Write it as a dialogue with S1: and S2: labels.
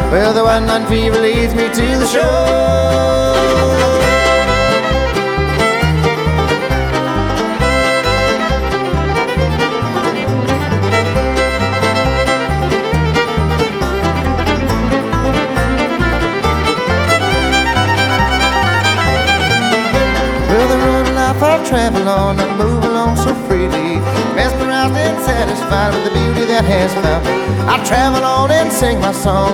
S1: Well, the one night fever leads me to the shore. I travel on and move along so freely, mesmerized and satisfied with the beauty that has found me. I travel on and sing my song